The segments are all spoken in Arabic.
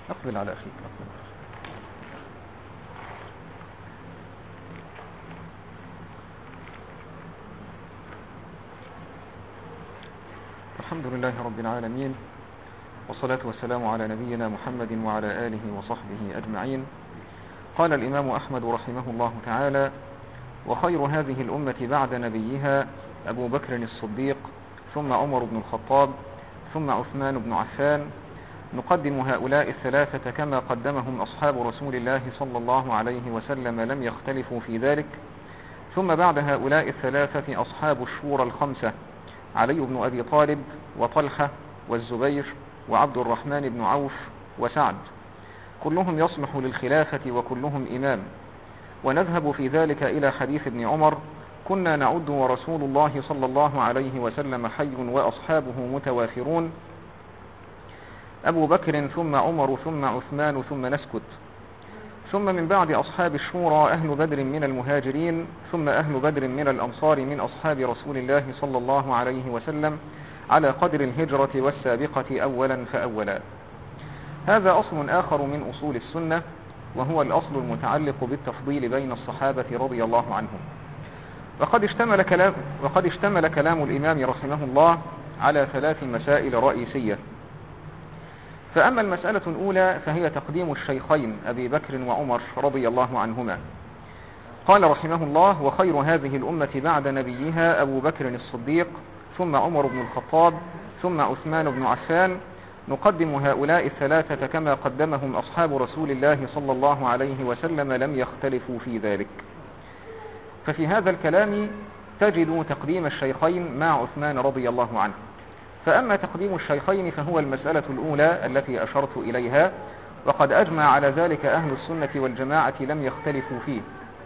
أقبل على أخيك، أقبل على أخيك. الحمد لله رب العالمين، والصلاة والسلام على نبينا محمد وعلى آله وصحبه أجمعين. قال الإمام أحمد رحمه الله تعالى: وخير هذه الأمة بعد نبيها أبو بكر الصديق، ثم عمر بن الخطاب، ثم عثمان بن عفان. نقدم هؤلاء الثلاثة كما قدمهم أصحاب رسول الله صلى الله عليه وسلم، لم يختلفوا في ذلك. ثم بعد هؤلاء الثلاثة أصحاب الشورى الخمسة: علي بن أبي طالب، وطلحة، والزبير، وعبد الرحمن بن عوف، وسعد، كلهم يصلح للخلافة وكلهم إمام. ونذهب في ذلك إلى حديث ابن عمر: كنا نعد ورسول الله صلى الله عليه وسلم حي وأصحابه متوافرون، أبو بكر ثم عمر ثم عثمان ثم نسكت. ثم من بعد أصحاب الشورى أهل بدر من المهاجرين، ثم أهل بدر من الأنصار من أصحاب رسول الله صلى الله عليه وسلم على قدر الهجرة والسابقة أولا فأولا. هذا أصل آخر من أصول السنة، وهو الأصل المتعلق بالتفضيل بين الصحابة رضي الله عنهم. وقد اشتمل كلام الإمام رحمه الله على 3 مسائل رئيسية. فأما المسألة الأولى فهي تقديم الشيخين أبي بكر وعمر رضي الله عنهما. قال رحمه الله: وخير هذه الأمة بعد نبيها أبو بكر الصديق، ثم عمر بن الخطاب، ثم عثمان بن عفان. نقدم هؤلاء الثلاثة كما قدمهم أصحاب رسول الله صلى الله عليه وسلم، لم يختلفوا في ذلك. ففي هذا الكلام تجد تقديم الشيخين مع عثمان رضي الله عنه. فأما تقديم الشيخين فهو المسألة الأولى التي أشرت إليها، وقد أجمع على ذلك أهل السنة والجماعة، لم يختلفوا فيه.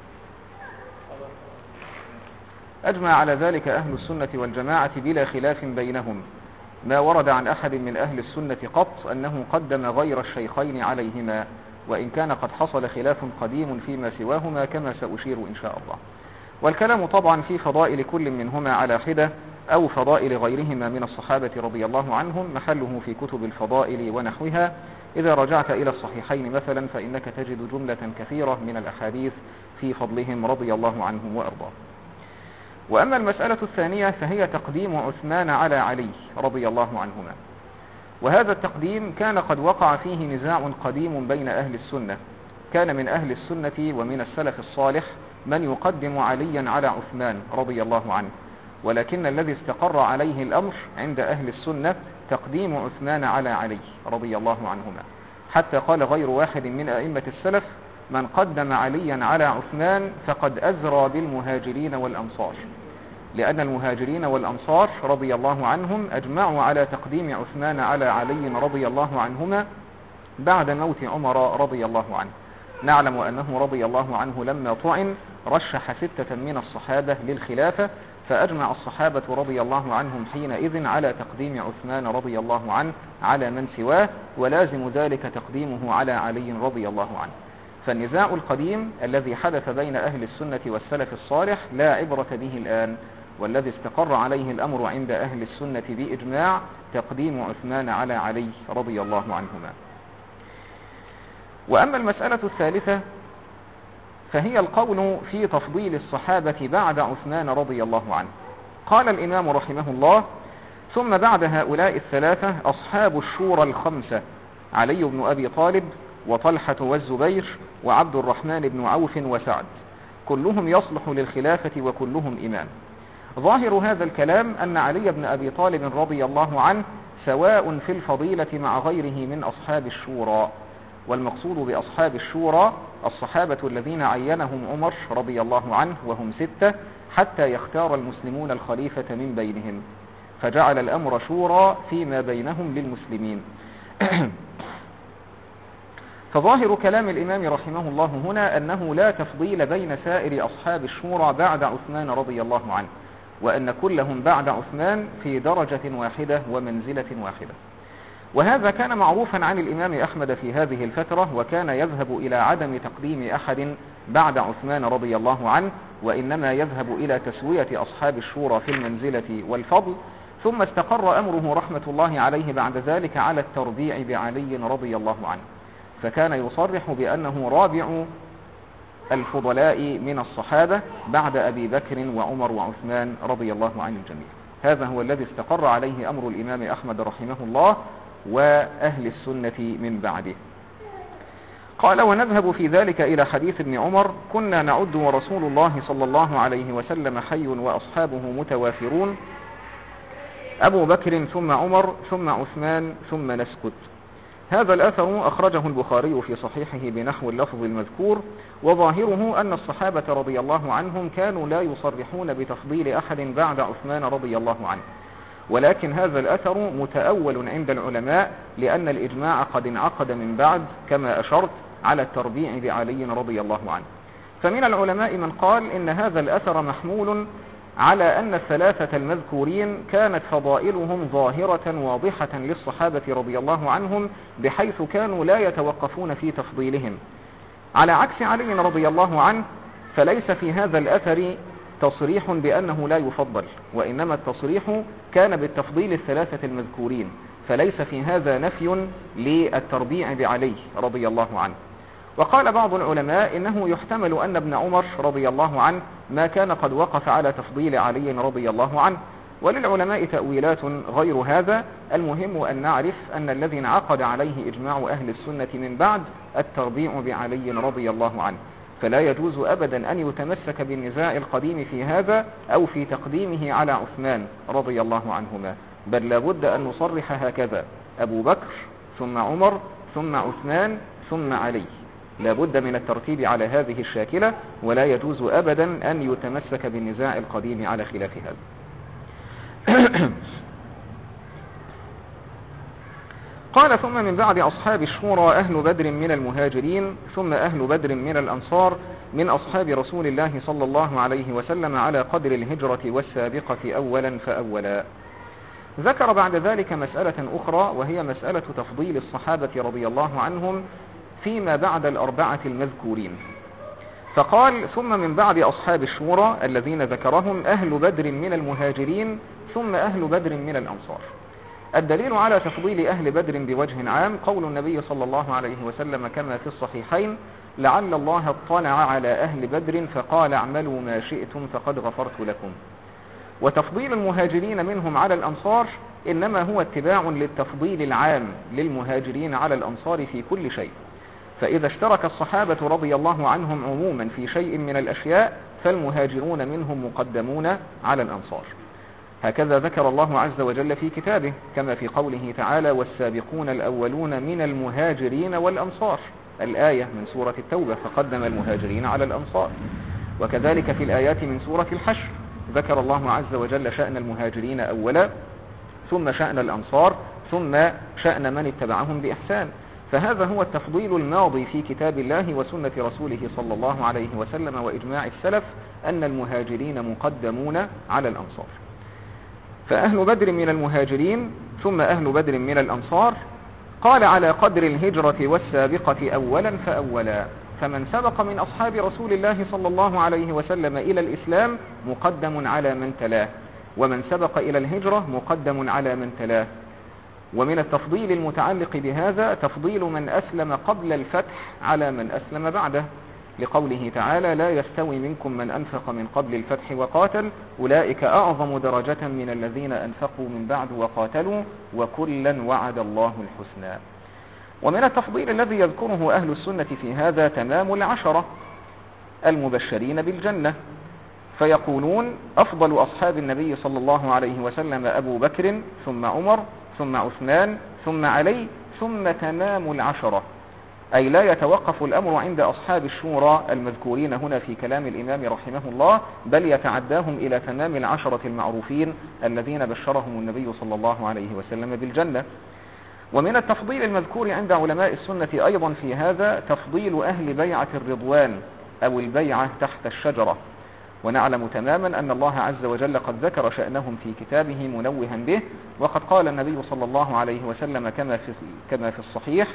أجمع على ذلك أهل السنة والجماعة بلا خلاف بينهم، ما ورد عن أحد من أهل السنة قط أنه قدم غير الشيخين عليهما، وإن كان قد حصل خلاف قديم فيما سواهما كما سأشير إن شاء الله. والكلام طبعا في فضائل كل منهما على حدة، أو فضائل غيرهما من الصحابة رضي الله عنهم، محله في كتب الفضائل ونحوها. إذا رجعت إلى الصحيحين مثلا فإنك تجد جملة كثيرة من الأحاديث في فضلهم رضي الله عنهم وأرضاه. وأما المسألة الثانية فهي تقديم عثمان على علي رضي الله عنهما. وهذا التقديم كان قد وقع فيه نزاع قديم بين أهل السنة. كان من أهل السنة ومن السلف الصالح من يقدم عليا على عثمان رضي الله عنه، ولكن الذي استقر عليه الأمر عند أهل السنة تقديم عثمان على علي رضي الله عنهما، حتى قال غير واحد من أئمة السلف: من قدم عليا على عثمان فقد أزرى بالمهاجرين والأنصار، لأن المهاجرين والأنصار رضي الله عنهم أجمعوا على تقديم عثمان على علي رضي الله عنهما بعد موت عمر رضي الله عنه. نعلم أنه رضي الله عنه لما طعن رشح 6 من الصحابة للخلافة، فأجمع الصحابة رضي الله عنهم حينئذ على تقديم عثمان رضي الله عنه على من سواه، ولازم ذلك تقديمه على علي رضي الله عنه. فالنزاع القديم الذي حدث بين أهل السنة والسلف الصالح لا عبرة به الآن، والذي استقر عليه الأمر عند أهل السنة بإجماع تقديم عثمان على علي رضي الله عنهما. وأما المسألة الثالثة فهي القول في تفضيل الصحابة بعد عثمان رضي الله عنه. قال الإمام رحمه الله: ثم بعد هؤلاء الثلاثة أصحاب الشورى الخمسة: علي بن أبي طالب، وطلحة، والزبير، وعبد الرحمن بن عوف، وسعد، كلهم يصلح للخلافة وكلهم إمام. ظاهر هذا الكلام أن علي بن أبي طالب رضي الله عنه سواء في الفضيلة مع غيره من أصحاب الشورى. والمقصود بأصحاب الشورى الصحابة الذين عينهم عمر رضي الله عنه، وهم 6، حتى يختار المسلمون الخليفة من بينهم، فجعل الأمر شورى فيما بينهم للمسلمين. فظاهر كلام الإمام رحمه الله هنا أنه لا تفضيل بين سائر أصحاب الشورى بعد عثمان رضي الله عنه، وأن كلهم بعد عثمان في درجة واحدة ومنزلة واحدة. وهذا كان معروفا عن الإمام أحمد في هذه الفترة، وكان يذهب إلى عدم تقديم أحد بعد عثمان رضي الله عنه، وإنما يذهب إلى تسوية أصحاب الشورى في المنزلة والفضل. ثم استقر أمره رحمة الله عليه بعد ذلك على التربيع بعلي رضي الله عنه. فكان يصرح بأنه رابع الفضلاء من الصحابة بعد أبي بكر وعمر وعثمان رضي الله عن الجميع. هذا هو الذي استقر عليه أمر الإمام أحمد رحمه الله وأهل السنة من بعده. قال: ونذهب في ذلك إلى حديث ابن عمر: كنا نعد ورسول الله صلى الله عليه وسلم حي وأصحابه متوافرون، أبو بكر ثم عمر ثم عثمان ثم نسكت. هذا الأثر أخرجه البخاري في صحيحه بنحو اللفظ المذكور، وظاهره أن الصحابة رضي الله عنهم كانوا لا يصرحون بتفضيل أحد بعد عثمان رضي الله عنه، ولكن هذا الأثر متأول عند العلماء لأن الإجماع قد انعقد من بعد كما أشرت على التربيع بعلي رضي الله عنه. فمن العلماء من قال إن هذا الأثر محمول على أن الثلاثة المذكورين كانت فضائلهم ظاهرة واضحة للصحابة رضي الله عنهم، بحيث كانوا لا يتوقفون في تفضيلهم، على عكس علي رضي الله عنه، فليس في هذا الأثر تصريح بأنه لا يفضل، وإنما التصريح كان بالتفضيل الثلاثة المذكورين، فليس في هذا نفي للتربيع بعلي رضي الله عنه. وقال بعض العلماء إنه يحتمل أن ابن عمر رضي الله عنه ما كان قد وقف على تفضيل علي رضي الله عنه، وللعلماء تأويلات غير هذا. المهم أن نعرف أن الذي انعقد عليه إجماع أهل السنة من بعد التربيع بعلي رضي الله عنه، فلا يجوز أبدا أن يتمسك بالنزاع القديم في هذا أو في تقديمه على عثمان رضي الله عنهما، بل لابد أن نصرح هكذا: أبو بكر ثم عمر ثم عثمان ثم علي، لابد من الترتيب على هذه الشاكلة، ولا يجوز أبدا أن يتمسك بالنزاع القديم على خلاف هذا. قال: ثم من بعد أصحاب الشورى أهل بدر من المهاجرين، ثم أهل بدر من الأنصار من أصحاب رسول الله صلى الله عليه وسلم على قدر الهجرة والسابقة أولا فأولا. ذكر بعد ذلك مسألة أخرى، وهي مسألة تفضيل الصحابة رضي الله عنهم فيما بعد الأربعة المذكورين، فقال: ثم من بعد أصحاب الشورى الذين ذكرهم أهل بدر من المهاجرين ثم أهل بدر من الأنصار. الدليل على تفضيل أهل بدر بوجه عام قول النبي صلى الله عليه وسلم كما في الصحيحين: لعل الله اطلع على أهل بدر فقال اعملوا ما شئتم فقد غفرت لكم. وتفضيل المهاجرين منهم على الأنصار إنما هو اتباع للتفضيل العام للمهاجرين على الأنصار في كل شيء، فإذا اشترك الصحابة رضي الله عنهم عموما في شيء من الأشياء فالمهاجرون منهم مقدمون على الأنصار. هكذا ذكر الله عز وجل في كتابه كما في قوله تعالى: والسابقون الأولون من المهاجرين والأنصار، الآية من سورة التوبة، فقدم المهاجرين على الأنصار. وكذلك في الآيات من سورة الحشر ذكر الله عز وجل شأن المهاجرين أولا، ثم شأن الأنصار، ثم شأن من اتبعهم بإحسان. فهذا هو التفضيل الماضي في كتاب الله وسنة رسوله صلى الله عليه وسلم وإجماع السلف أن المهاجرين مقدمون على الأنصار. فأهل بدر من المهاجرين ثم أهل بدر من الأنصار. قال: على قدر الهجرة والسابقة أولا فأولا، فمن سبق من أصحاب رسول الله صلى الله عليه وسلم إلى الإسلام مقدم على من تلاه، ومن سبق إلى الهجرة مقدم على من تلاه. ومن التفضيل المتعلق بهذا تفضيل من أسلم قبل الفتح على من أسلم بعده، لقوله تعالى: لا يستوي منكم من أنفق من قبل الفتح وقاتل أولئك أعظم درجة من الذين أنفقوا من بعد وقاتلوا وكلا وعد الله الحسنى. ومن التفضيل الذي يذكره أهل السنة في هذا تمام العشرة المبشرين بالجنة، فيقولون: أفضل أصحاب النبي صلى الله عليه وسلم أبو بكر ثم عمر ثم عثمان ثم علي ثم تمام العشرة، أي لا يتوقف الأمر عند أصحاب الشورى المذكورين هنا في كلام الإمام رحمه الله، بل يتعداهم إلى تمام العشرة المعروفين الذين بشرهم النبي صلى الله عليه وسلم بالجنة. ومن التفضيل المذكور عند علماء السنة أيضا في هذا تفضيل أهل بيعة الرضوان أو البيعة تحت الشجرة، ونعلم تماما أن الله عز وجل قد ذكر شأنهم في كتابه منوها به، وقد قال النبي صلى الله عليه وسلم كما في الصحيح: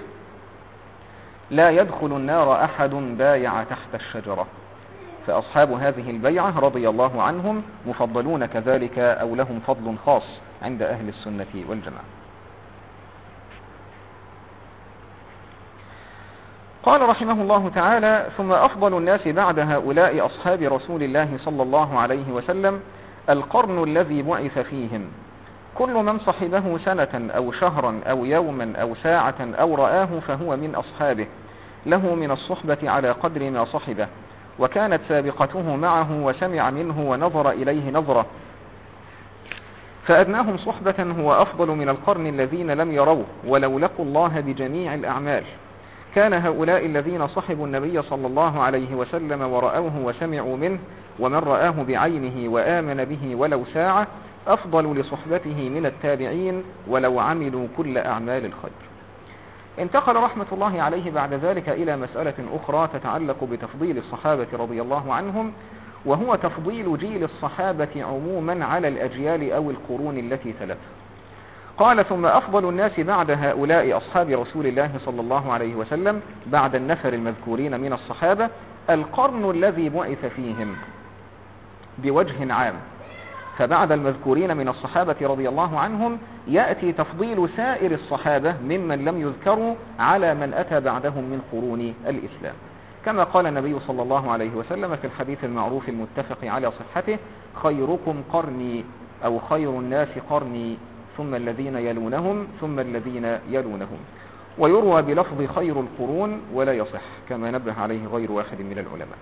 لا يدخل النار أحد بايع تحت الشجرة. فأصحاب هذه البيعة رضي الله عنهم مفضلون كذلك أو لهم فضل خاص عند أهل السنة والجماعة. قال رحمه الله تعالى: ثم أفضل الناس بعد هؤلاء أصحاب رسول الله صلى الله عليه وسلم القرن الذي بعث فيهم، كل من صحبه سنة أو شهرا أو يوما أو ساعة أو رآه فهو من أصحابه، له من الصحبة على قدر ما صحبه، وكانت سابقته معه وسمع منه ونظر إليه نظرة، فأدناهم صحبة هو أفضل من القرن الذين لم يروه ولو لقوا الله بجميع الأعمال. كان هؤلاء الذين صحبوا النبي صلى الله عليه وسلم ورأوه وسمعوا منه ومن رآه بعينه وآمن به ولو ساعة أفضل لصحبته من التابعين ولو عملوا كل أعمال الخير. انتقل رحمة الله عليه بعد ذلك إلى مسألة أخرى تتعلق بتفضيل الصحابة رضي الله عنهم، وهو تفضيل جيل الصحابة عموما على الأجيال أو القرون التي تلتها. قال: ثم أفضل الناس بعد هؤلاء أصحاب رسول الله صلى الله عليه وسلم، بعد النفر المذكورين من الصحابة، القرن الذي بعث فيهم بوجه عام. فبعد المذكورين من الصحابة رضي الله عنهم يأتي تفضيل سائر الصحابة ممن لم يذكروا على من أتى بعدهم من قرون الإسلام، كما قال النبي صلى الله عليه وسلم في الحديث المعروف المتفق على صحته: خيركم قرني، أو خير الناس قرني، ثم الذين يلونهم، ثم الذين يلونهم. ويروى بلفظ خير القرون ولا يصح، كما نبه عليه غير واحد من العلماء.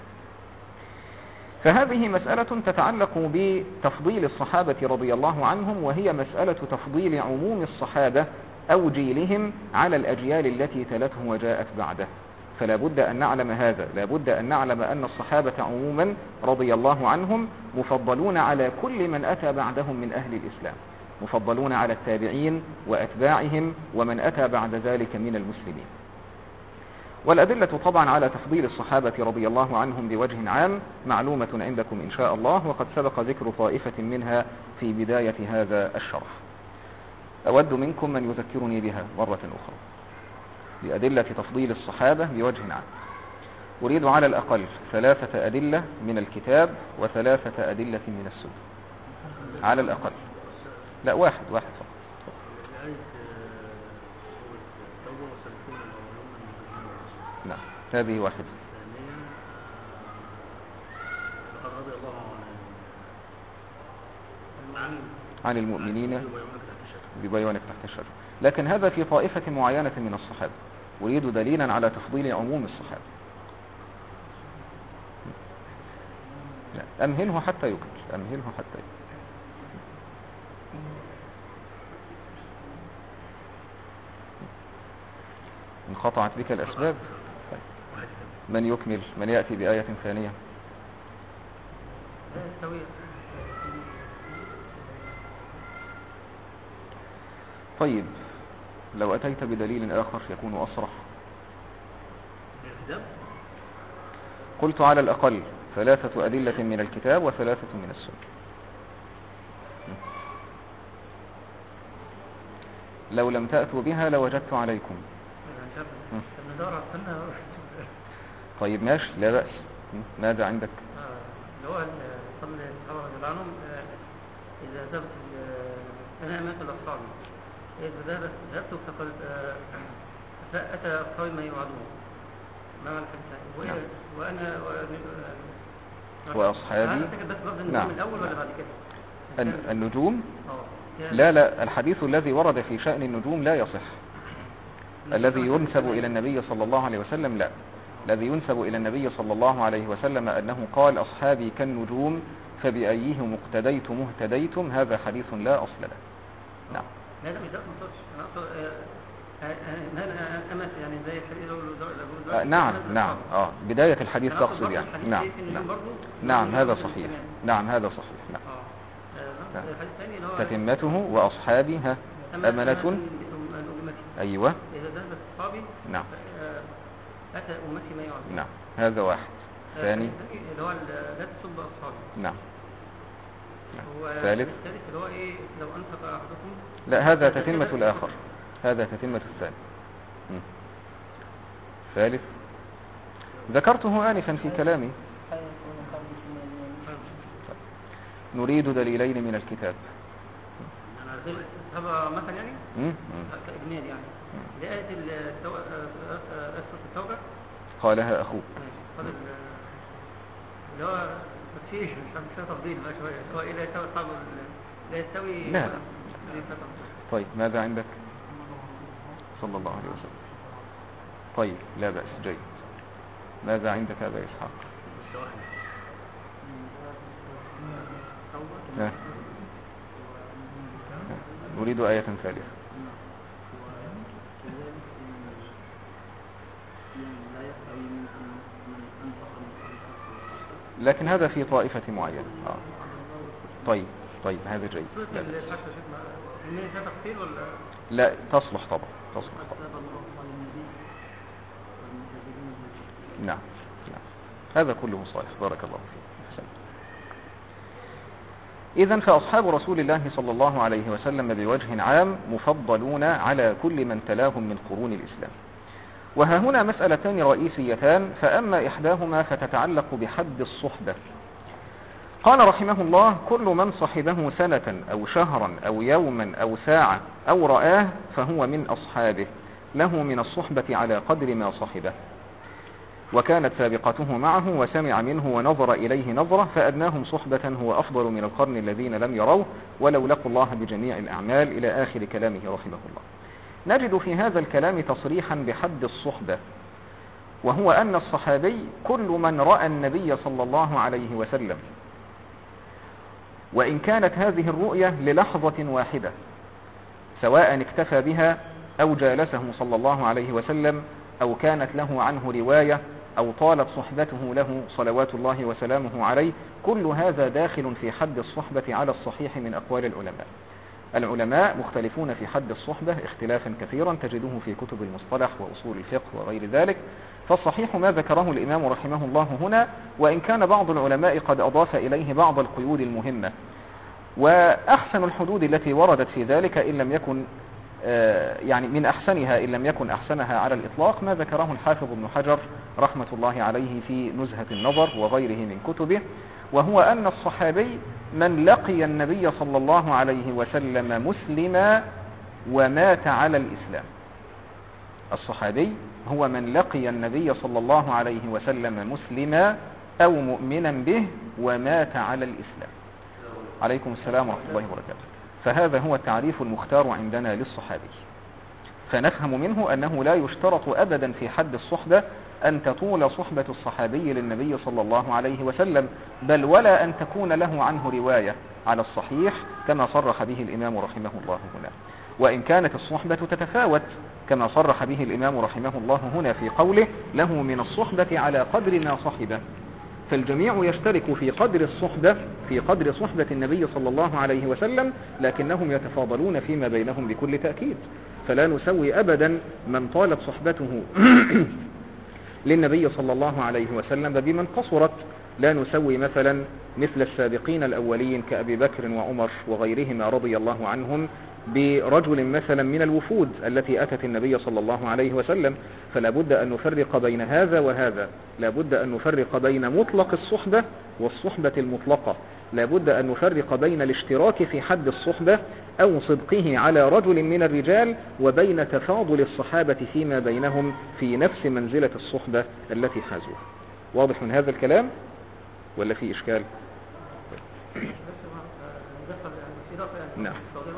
فهذه مسألة تتعلق بتفضيل الصحابة رضي الله عنهم، وهي مسألة تفضيل عموم الصحابة أو جيلهم على الأجيال التي تلته وجاءت بعده. فلا بد أن نعلم هذا، لا بد أن نعلم أن الصحابة عموما رضي الله عنهم مفضلون على كل من أتى بعدهم من أهل الإسلام، مفضلون على التابعين وأتباعهم ومن أتى بعد ذلك من المسلمين. والأدلة طبعا على تفضيل الصحابة رضي الله عنهم بوجه عام معلومة عندكم إن شاء الله، وقد سبق ذكر طائفة منها في بداية هذا الشرح. أود منكم من يذكرني بها مرة أخرى، بأدلة تفضيل الصحابة بوجه عام. أريد على الأقل 3 أدلة من الكتاب و3 أدلة من السنة على الأقل. لا، واحد فقط. نعم، هذه واحدة. عن المؤمنين ببيانك تحت الشجرة، لكن هذا في طائفة معينة من الصحابة. أريد دليلا على تفضيل عموم الصحابة. لا، أمهله حتى يكمل، أمهله حتى يكمل. انقطعت بك الأسباب. من يكمل، من يأتي بآية ثانية. طيب، لو أتيت بدليل آخر يكون أصرح. قلت على الأقل 3 أدلة من الكتاب و3 من السنة. لو لم تأتوا بها لوجدت عليكم. طيب ماشي، لا بأس. ماذا عندك؟ اللي هو صلى الصحابة رضي الله عنهم إذا ذهبت أنا أمات الأصحاب، إذا ذهبت فقد فأتى أصحابي ما يوعدون، ما معنى الحديث؟ وأنا وأصحابي. نعم. الأول ولا بعد كده؟ النجوم. لا، الحديث الذي ورد في شأن النجوم لا يصح. الذي ينسب إلى النبي صلى الله عليه وسلم لا، الذي ينسب إلى النبي صلى الله عليه وسلم أنه قال: أصحابي كالنجوم فبأيهم اقتديتم اهتديتم، هذا حديث لا أصل له. نعم. لا مش ده أمس يعني زي الحديث. نعم. بداية الحديث تقصد يعني. نعم هذا صحيح. نعم هذا صحيح. نعم. تتمته وأصحابي أمنة. أيوة. إذا ذهبت أصحابي. نعم. أتى أمتي ما يعلم. نعم، هذا واحد. ثاني اللي هو لا تسب أصحابي. نعم. ثالث اللي هو إيه؟ لو أنفق أحدكم. لا، هذا تتمة الآخر، هذا تتمة الثاني. ثالث ذكرته آنفا في كلامي. نريد دليلين من الكتاب. هذا مثلا يعني كإجمال يعني لآية التوبة قالها أخوك. فاضل اللي هو تفسير مش تفضيل بقى شوية، اللي هو إيه لا يستوي أصحاب لا يستوي. لا. طيب ماذا عندك؟ صلى الله عليه وسلم. طيب لا بأس، جيد. ماذا عندك أبا إسحاق؟ أريد آية ثالثة. لكن هذا في طائفة معينة. طيب هذا جيد. لا تصلح طبعا، تصلح طبعا. نعم. هذا كله صالح، بارك الله فيك. حسن. إذن فأصحاب رسول الله صلى الله عليه وسلم بوجه عام مفضلون على كل من تلاهم من قرون الإسلام. وها هنا مسألتان رئيسيتان، فأما إحداهما فتتعلق بحد الصحبة. قال رحمه الله: كل من صحبه سنة أو شهرا أو يوما أو ساعة أو رآه فهو من أصحابه، له من الصحبة على قدر ما صحبه، وكانت سابقته معه وسمع منه ونظر إليه نظرة، فأدناهم صحبة هو أفضل من القرن الذين لم يروه ولو لقوا الله بجميع الأعمال، إلى آخر كلامه رحمه الله. نجد في هذا الكلام تصريحا بحد الصحبة، وهو أن الصحابي كل من رأى النبي صلى الله عليه وسلم، وإن كانت هذه الرؤية للحظة واحدة، سواء اكتفى بها أو جالسه صلى الله عليه وسلم أو كانت له عنه رواية أو طالت صحبته له صلوات الله وسلامه عليه، كل هذا داخل في حد الصحبة على الصحيح من أقوال العلماء. العلماء مختلفون في حد الصحبة اختلافا كثيرا تجده في كتب المصطلح وأصول الفقه وغير ذلك، فالصحيح ما ذكره الإمام رحمه الله هنا، وإن كان بعض العلماء قد أضاف إليه بعض القيود المهمة. وأحسن الحدود التي وردت في ذلك إن لم يكن يعني من أحسنها إن لم يكن أحسنها على الإطلاق ما ذكره الحافظ ابن حجر رحمة الله عليه في نزهة النظر وغيره من كتبه، وهو أن الصحابي من لقي النبي صلى الله عليه وسلم مسلما ومات على الإسلام. الصحابي هو من لقي النبي صلى الله عليه وسلم مسلما أو مؤمنا به ومات على الإسلام. عليكم السلام ورحمة الله وبركاته. فهذا هو التعريف المختار عندنا للصحابي. فنفهم منه أنه لا يشترط أبدا في حد الصحبة أن تطول صحبة الصحابي للنبي صلى الله عليه وسلم، بل ولا أن تكون له عنه رواية على الصحيح كما صرح به الإمام رحمه الله هنا، وإن كانت الصحبة تتفاوت كما صرح به الإمام رحمه الله هنا في قوله: له من الصحبة على قدر ما صحبه. فالجميع يشترك في قدر الصحبة، في قدر صحبة النبي صلى الله عليه وسلم، لكنهم يتفاضلون فيما بينهم بكل تأكيد. فلا نسوي أبدا من طالت صحبته للنبي صلى الله عليه وسلم بمن قصرت. لا نسوي مثلا مثل السابقين الأولين كأبي بكر وعمر وغيرهما رضي الله عنهم برجل مثلا من الوفود التي أتت النبي صلى الله عليه وسلم. فلا بد أن نفرق بين هذا وهذا، لا بد أن نفرق بين مطلق الصحبة والصحبة المطلقة، لا بد أن نفرق بين الاشتراك في حد الصحبة أو صدقه على رجل من الرجال وبين تفاضل الصحابة فيما بينهم في نفس منزلة الصحبة التي حازوها. واضح من هذا الكلام ولا في إشكال؟ نعم.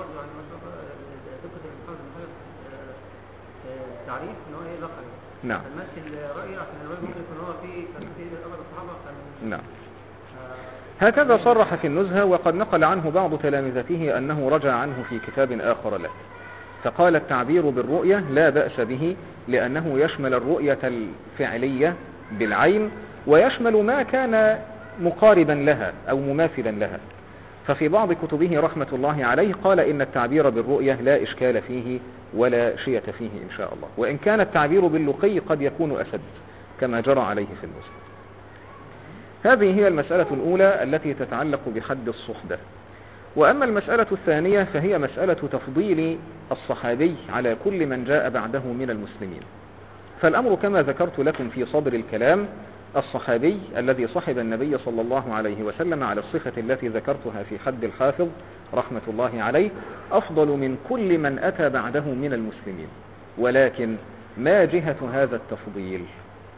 تعريف ان هو ايه لقب. نعم. فالمثل رأي عشان الرأي ممكن يكون هو في أمر الصحابة. نعم. هكذا صرح في النزهة، وقد نقل عنه بعض تلامذته أنه رجع عنه في كتاب آخر له، فقال: التعبير بالرؤية لا بأس به، لأنه يشمل الرؤية الفعلية بالعين ويشمل ما كان مقاربا لها أو مماثلا لها. ففي بعض كتبه رحمة الله عليه قال إن التعبير بالرؤية لا إشكال فيه ولا شية فيه إن شاء الله، وإن كان التعبير باللقي قد يكون أسد كما جرى عليه في النزهة. هذه هي المسألة الأولى التي تتعلق بحد الصحبة. وأما المسألة الثانية فهي مسألة تفضيل الصحابي على كل من جاء بعده من المسلمين. فالأمر كما ذكرت لكم في صدر الكلام: الصحابي الذي صحب النبي صلى الله عليه وسلم على الصفة التي ذكرتها في حد الحافظ رحمة الله عليه أفضل من كل من أتى بعده من المسلمين. ولكن ما جهة هذا التفضيل؟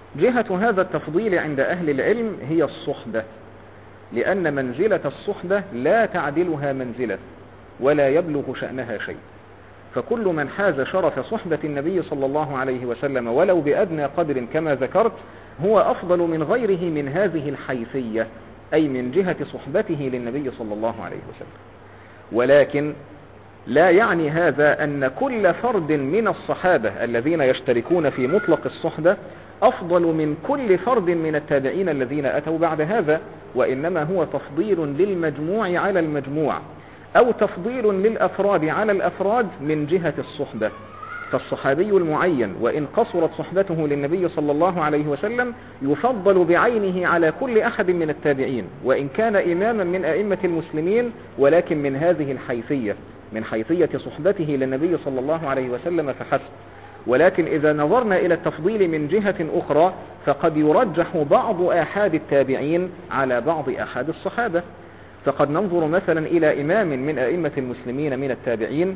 جهة هذا التفضيل عند أهل العلم هي الصحبة، لأن منزلة الصحبة لا تعدلها منزلة ولا يبلغ شأنها شيء. فكل من حاز شرف صحبة النبي صلى الله عليه وسلم ولو بأدنى قدر كما ذكرت هو أفضل من غيره من هذه الحيثية، أي من جهة صحبته للنبي صلى الله عليه وسلم. ولكن لا يعني هذا أن كل فرد من الصحابة الذين يشتركون في مطلق الصحبة أفضل من كل فرد من التابعين الذين أتوا بعد هذا، وإنما هو تفضيل للمجموع على المجموع، أو تفضيل للأفراد على الأفراد من جهة الصحبة. فالصحابي المعين وإن قصرت صحبته للنبي صلى الله عليه وسلم يفضل بعينه على كل أحد من التابعين، وإن كان إماما من أئمة المسلمين، ولكن من هذه الحيثية، من حيثية صحبته للنبي صلى الله عليه وسلم فحسب. ولكن إذا نظرنا إلى التفضيل من جهة أخرى فقد يرجح بعض آحاد التابعين على بعض آحاد الصحابة. فقد ننظر مثلا إلى إمام من أئمة المسلمين من التابعين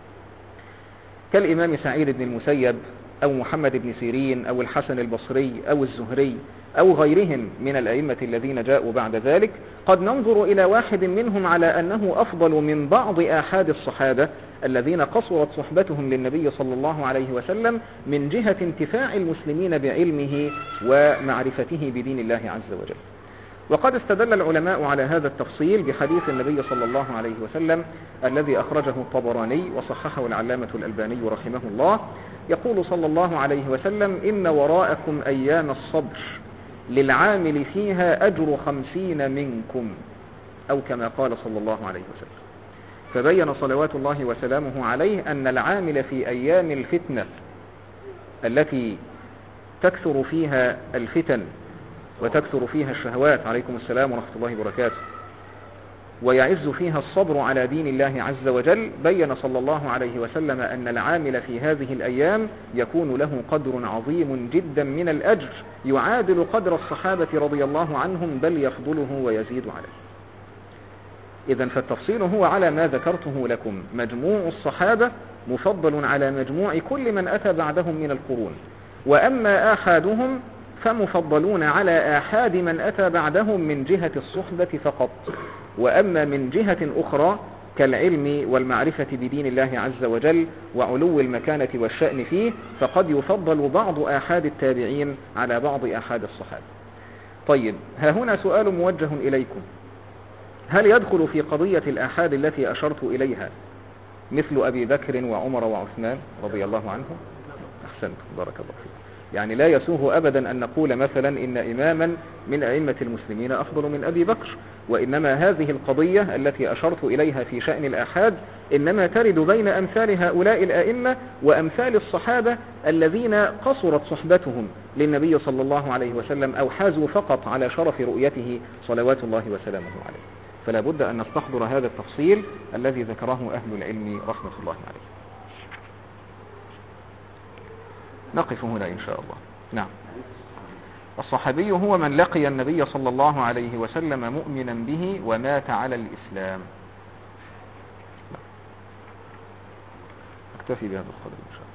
كالإمام سعيد بن المسيب أو محمد بن سيرين أو الحسن البصري أو الزهري أو غيرهم من الأئمة الذين جاءوا بعد ذلك. قد ننظر إلى واحد منهم على أنه أفضل من بعض آحاد الصحابة الذين قصرت صحبتهم للنبي صلى الله عليه وسلم من جهة انتفاع المسلمين بعلمه ومعرفته بدين الله عز وجل. وقد استدل العلماء على هذا التفصيل بحديث النبي صلى الله عليه وسلم الذي أخرجه الطبراني وصححه العلامة الألباني رحمه الله، يقول صلى الله عليه وسلم: إن وراءكم أيام الصبر للعامل فيها أجر 50 منكم، أو كما قال صلى الله عليه وسلم. فبين صلوات الله وسلامه عليه أن العامل في أيام الفتنة التي تكثر فيها الفتن وتكثر فيها الشهوات، عليكم السلام ورحمة الله وبركاته، ويعز فيها الصبر على دين الله عز وجل، بين صلى الله عليه وسلم أن العامل في هذه الأيام يكون له قدر عظيم جدا من الأجر يعادل قدر الصحابة رضي الله عنهم، بل يفضله ويزيد عليه. إذن فالتفصيل هو على ما ذكرته لكم: مجموع الصحابة مفضل على مجموع كل من أتى بعدهم من القرون، وأما آحادهم فمفضلون على آحاد من أتى بعدهم من جهة الصحبة فقط. وأما من جهة أخرى كالعلم والمعرفة بدين الله عز وجل وعلو المكانة والشأن فيه فقد يفضل بعض آحاد التابعين على بعض آحاد الصحابة. طيب، ها هنا سؤال موجه إليكم: هل يدخل في قضية الآحاد التي أشرت إليها مثل أبي بكر وعمر وعثمان رضي الله عنهم؟ أحسنت، بارك الله فيك. يعني لا يسوغ أبدا أن نقول مثلا إن إماما من أئمة المسلمين أفضل من أبي بكر، وإنما هذه القضية التي أشرت إليها في شأن الآحاد إنما ترد بين أمثال هؤلاء الأئمة وأمثال الصحابة الذين قصرت صحبتهم للنبي صلى الله عليه وسلم أو حازوا فقط على شرف رؤيته صلوات الله وسلامه عليه. فلا بد أن نستحضر هذا التفصيل الذي ذكره أهل العلم رحمة الله عليه. نقف هنا إن شاء الله. نعم. الصحابي هو من لقي النبي صلى الله عليه وسلم مؤمنا به ومات على الإسلام. أكتفي بهذا القدر إن شاء الله.